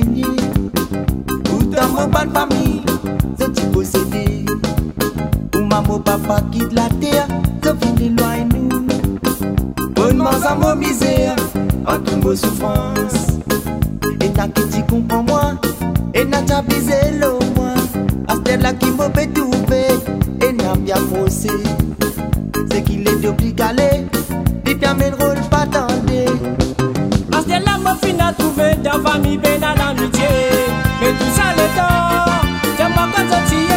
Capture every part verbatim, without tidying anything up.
gagner. Ou dans mon bonne famille, je suis possédé. Ou maman, papa quitte la terre, je finis loin nous. Bonnement à mon misère, en toute mon souffrance. Et n'a qui t'y comprend moi, et n'a t'as brisé l'eau moi. À ce là qui m'a fait trouver, et n'a bien foncé. C'est qu'il est obligé, il bien mes rôles pas tendé. À ce là m'a fini à trouver dans la famille, ben à l'amitié. Mais tout ça le temps, j'aime pas quand tu y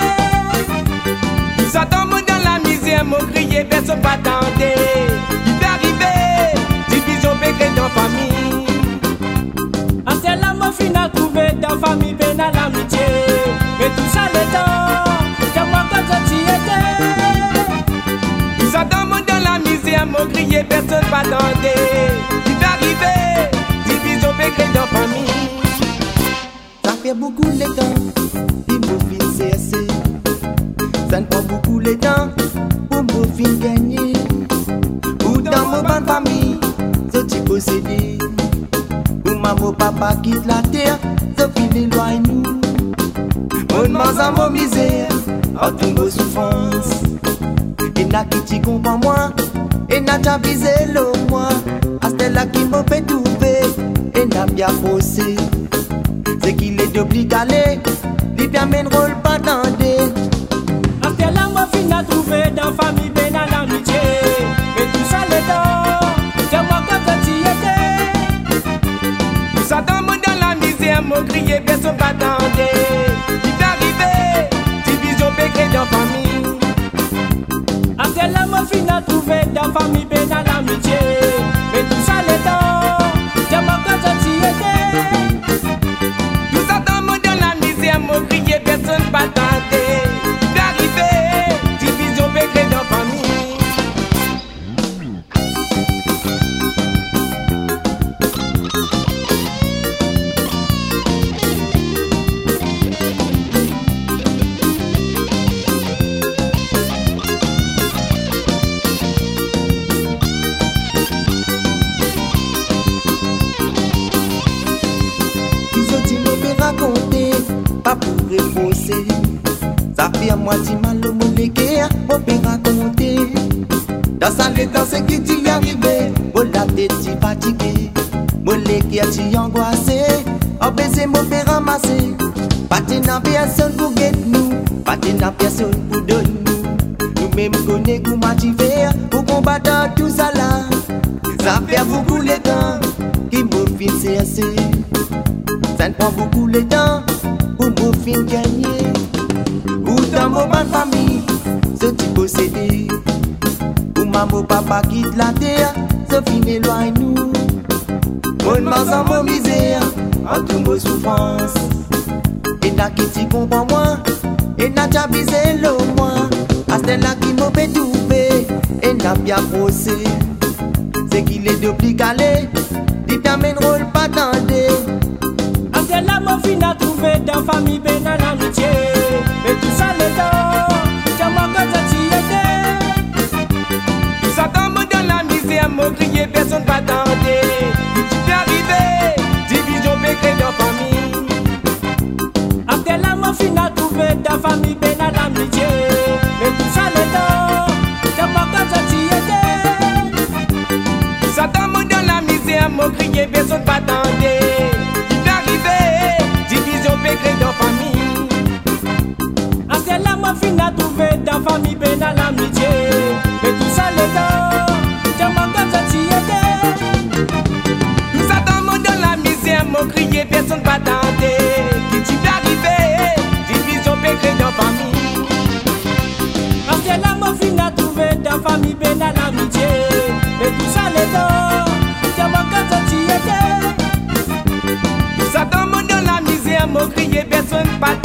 étais. Ça tombe dans la misère, mon crier, personne pas tendé. Il est arrivé, division pégré dans la famille. À ce là m'a fini à trouver dans la famille, ben à l'amitié. Mais tout ça le temps, j'aime pas quand tu y étais. Ça tombe dans la misère, mon crier, personne pas tendé. Il est arrivé, division pégré dans la famille. Ça fait beaucoup de temps, il me fin cesser. Ça ne prend beaucoup de temps pour me fin gagner. Ou dans mon bonne famille, je suis possédé. Ou maman, papa quitte la terre, je finis loin nous. Mon mans à mon misère, en toute mon souffrance. Et n'a qui t'y comprend moi, et n'a t'as brisé l'eau moi. À ce là qui m'a fait trouver, et n'a bien faussé. C'est qu'il est obligé, il bien mes rôles pas tendé. À ce là m'a fini à trouver dans la famille, ben à l'amitié. Mais tout ça le temps, j'aime pas quand tu y étais. Ça tombe dans la misère, mon crier, personne pas tendé. Il est arrivé, division pégré dans la famille. À ce là m'a fini à trouver dans la famille, ben à l'amitié. Mais tout ça le temps, j'aime pas quand tu y étais. Tout ça tombe dans la misère, mon crier, personne pas tendé. Il est arrivé, division pégré dans la famille. Raconter, pas pour reposer. Ça fait à moitié mal au molégué, on peut raconter. Dans sa lettre, c'est qui t'y arrivé. On l'a tête fatigué, molégué t'y angoissé. On baiser, mon père ramassé. Pas de personne pour guetter nous, pas de personne pour donner nous. Nous-mêmes connaissons nous motiver pour combattre tout ça là. Ça fait beaucoup de temps qui me fait cesser. Ça ne prend beaucoup de temps pour me fin gagner. Ou dans mon bonne famille, je suis possédé. Ou maman, papa quitte la terre, je finis loin nous. Mon mans en mon misère, en toute mon souffrance. Et n'a qui t'y comprend moi, et n'a t'as brisé l'eau moi. À ce là qui m'a fait trouver, et n'a bien faussé. C'est qu'il est obligé, il bien mes rôles pas tendé. À ce là m'a fini à trouver dans la famille, ben à l'amitié. Mais tout ça le temps, j'aime pas quand tu y étais. Ça tombe dans la misère, mon crier, personne pas tendé. Il est arrivé, division pégré dans la famille. À ce là m'a fini à trouver dans la famille, ben à l'amitié. Mais tout ça le temps, j'aime pas quand tu y étais. Ça tombe dans la misère, mon crier, personne pas tendé. Pégré dans la famille. À ce là m'a fini à trouver dans la famille, ben à l'amitié. Mais tout ça le temps, j'aime pas quand tu y étais. Tout ça tombe dans la misère, mon crier, personne pas tendé. Qui t'y arrivé, division pégré dans la famille. À ce là m'a fini à trouver dans la famille, ben à l'amitié. Mais tout ça le temps, j'aime pas quand tu y étais. Ça tombe dans la misère, mon crier, personne pas